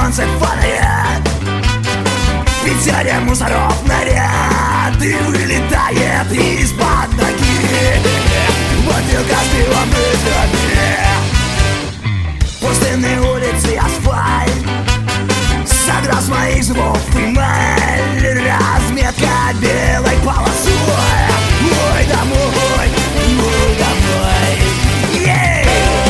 солнце фонаря, в Питере мусоров наряд и вылетает из-под ноги бутылка с пивом в пустынные улицы асфальт, содрав с моих зубов эмаль, разметка белой полосой. Мой домой, мой домой, yeah!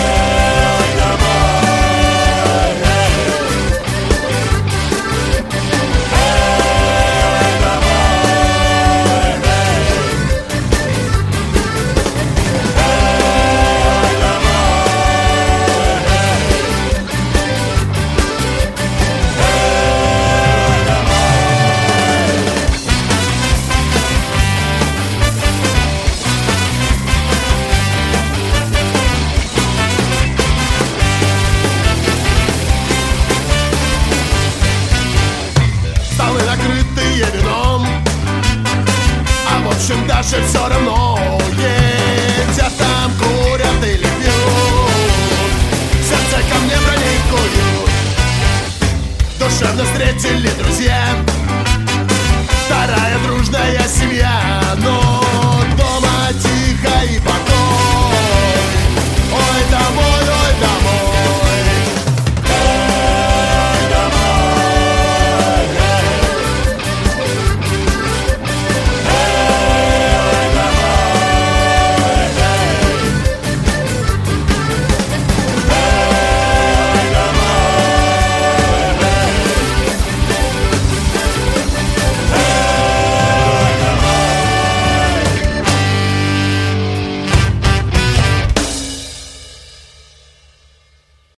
Даже все равно едят там, курят или пьют, сердце ко мне проникают, душевно встретили друзья.